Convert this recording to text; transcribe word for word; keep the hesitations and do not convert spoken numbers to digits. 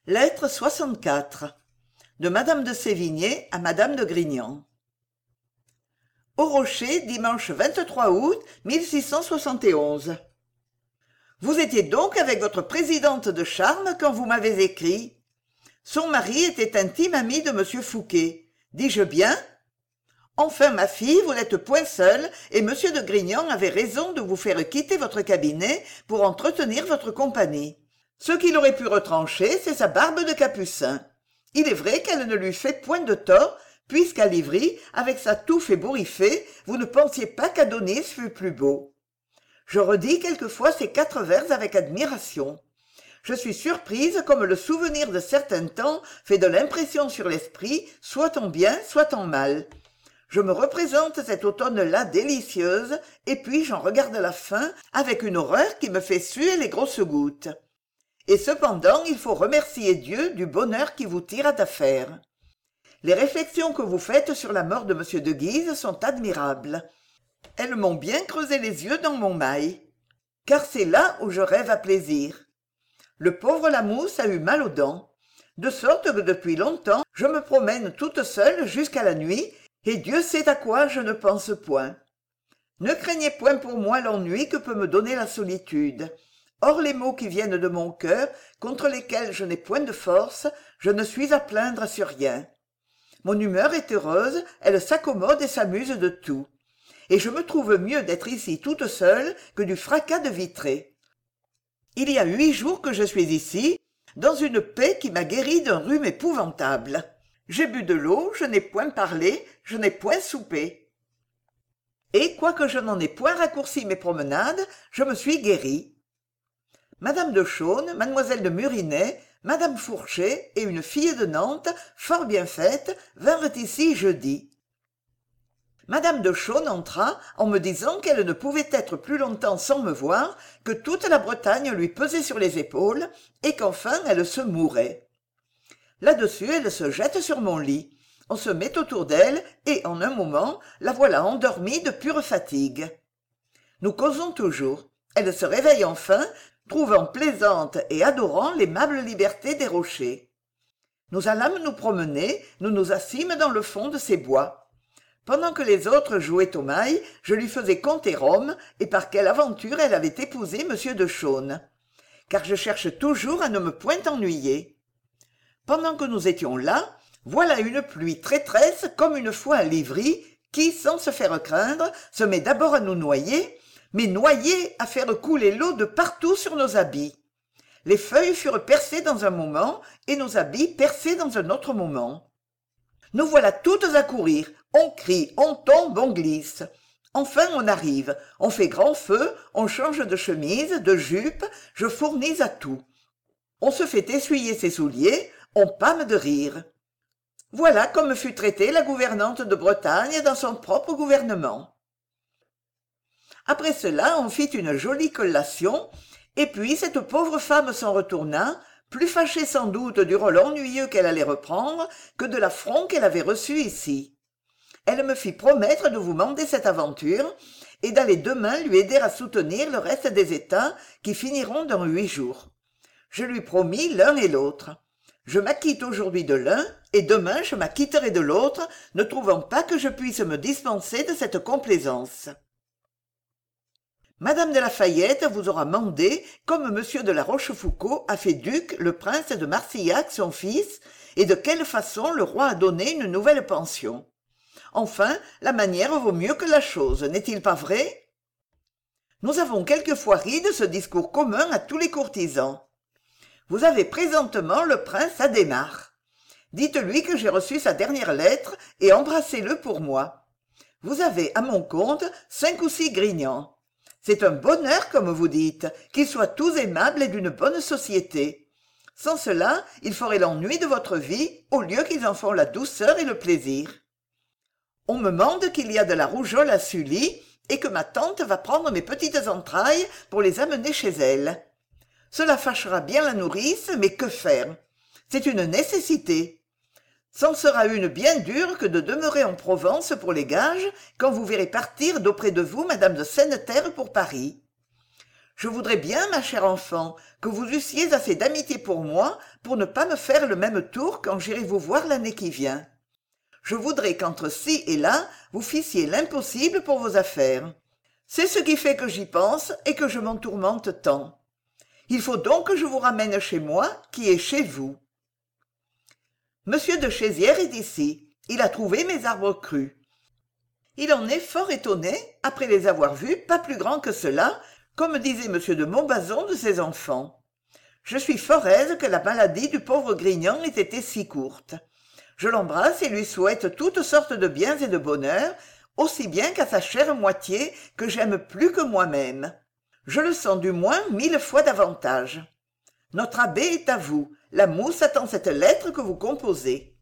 Lettre soixante-quatre de Madame de Sévigné à Madame de Grignan. Au Rocher, dimanche vingt-trois août mille six cent soixante et onze. Vous étiez donc avec votre présidente de charme quand vous m'avez écrit. Son mari était intime ami de monsieur Fouqué. Dis-je bien? Enfin, ma fille, vous n'êtes point seule, et monsieur de Grignan avait raison de vous faire quitter votre cabinet pour entretenir votre compagnie. Ce qu'il aurait pu retrancher, c'est sa barbe de capucin. Il est vrai qu'elle ne lui fait point de tort, puisqu'à Livry, avec sa touffe ébouriffée, vous ne pensiez pas qu'Adonis fût plus beau. Je redis quelquefois ces quatre vers avec admiration. Je suis surprise comme le souvenir de certains temps fait de l'impression sur l'esprit, soit en bien, soit en mal. Je me représente cet automne-là délicieuse, et puis j'en regarde la fin avec une horreur qui me fait suer les grosses gouttes. Et cependant, il faut remercier Dieu du bonheur qui vous tire d'affaire. Les réflexions que vous faites sur la mort de monsieur de Guise sont admirables. Elles m'ont bien creusé les yeux dans mon mail, car c'est là où je rêve à plaisir. Le pauvre Lamousse a eu mal aux dents, de sorte que depuis longtemps, je me promène toute seule jusqu'à la nuit, et Dieu sait à quoi je ne pense point. Ne craignez point pour moi l'ennui que peut me donner la solitude. Hors les maux qui viennent de mon cœur, contre lesquels je n'ai point de force, je ne suis à plaindre sur rien. Mon humeur est heureuse, elle s'accommode et s'amuse de tout. Et je me trouve mieux d'être ici toute seule que du fracas de Vitré. Il y a huit jours que je suis ici, dans une paix qui m'a guéri d'un rhume épouvantable. J'ai bu de l'eau, je n'ai point parlé, je n'ai point soupé. Et quoique je n'en ai point raccourci mes promenades, je me suis guéri. Madame de Chaulnes, mademoiselle de Murinet, madame Fourchet et une fille de Nantes, fort bien faite, vinrent ici jeudi. Madame de Chaulnes entra en me disant qu'elle ne pouvait être plus longtemps sans me voir, que toute la Bretagne lui pesait sur les épaules, et qu'enfin elle se mourait. Là-dessus, elle se jette sur mon lit. On se met autour d'elle, et en un moment, la voilà endormie de pure fatigue. Nous causons toujours. Elle se réveille enfin, trouvant plaisante et adorant l'aimable liberté des rochers. Nous allâmes nous promener, nous nous assîmes dans le fond de ces bois. Pendant que les autres jouaient au mail, je lui faisais conter Rome et par quelle aventure elle avait épousé monsieur de Chaulnes. Car je cherche toujours à ne me point ennuyer. Pendant que nous étions là, voilà une pluie traîtresse comme une fois à Livry, qui, sans se faire craindre, se met d'abord à nous noyer, mais noyer à faire couler l'eau de partout sur nos habits. Les feuilles furent percées dans un moment, et nos habits percés dans un autre moment. Nous voilà toutes à courir, on crie, on tombe, on glisse. Enfin on arrive, on fait grand feu, on change de chemise, de jupe, je fournis à tout. On se fait essuyer ses souliers, on pâme de rire. Voilà comme fut traitée la gouvernante de Bretagne dans son propre gouvernement. Après cela, on fit une jolie collation, et puis cette pauvre femme s'en retourna, plus fâchée sans doute du rôle ennuyeux qu'elle allait reprendre que de l'affront qu'elle avait reçu ici. Elle me fit promettre de vous mander cette aventure, et d'aller demain lui aider à soutenir le reste des États qui finiront dans huit jours. Je lui promis l'un et l'autre. Je m'acquitte aujourd'hui de l'un, et demain je m'acquitterai de l'autre, ne trouvant pas que je puisse me dispenser de cette complaisance. Madame de Lafayette vous aura mandé, comme monsieur de la Rochefoucauld a fait duc le prince de Marsillac son fils, et de quelle façon le roi a donné une nouvelle pension. Enfin, la manière vaut mieux que la chose, n'est-il pas vrai? Nous avons quelquefois ri de ce discours commun à tous les courtisans. Vous avez présentement le prince Adhémar. Dites-lui que j'ai reçu sa dernière lettre et embrassez-le pour moi. Vous avez à mon compte cinq ou six Grignans. C'est un bonheur, comme vous dites, qu'ils soient tous aimables et d'une bonne société. Sans cela, ils feraient l'ennui de votre vie, au lieu qu'ils en font la douceur et le plaisir. On me mande qu'il y a de la rougeole à Sully, et que ma tante va prendre mes petites entrailles pour les amener chez elle. Cela fâchera bien la nourrice, mais que faire? C'est une nécessité. C'en sera une bien dure que de demeurer en Provence pour les gages, quand vous verrez partir d'auprès de vous madame de Senneterre pour Paris. Je voudrais bien, ma chère enfant, que vous eussiez assez d'amitié pour moi pour ne pas me faire le même tour quand j'irai vous voir l'année qui vient. Je voudrais qu'entre ci et là, vous fissiez l'impossible pour vos affaires. C'est ce qui fait que j'y pense et que je m'en tourmente tant. Il faut donc que je vous ramène chez moi, qui est chez vous. Monsieur de Chézières est ici. Il a trouvé mes arbres crus. Il en est fort étonné, après les avoir vus pas plus grands que cela, comme disait monsieur de Montbazon de ses enfants. Je suis fort aise que la maladie du pauvre Grignan ait été si courte. Je l'embrasse et lui souhaite toutes sortes de biens et de bonheur, aussi bien qu'à sa chère moitié que j'aime plus que moi-même. Je le sens du moins mille fois davantage. Notre abbé est à vous. La mousse attend cette lettre que vous composez.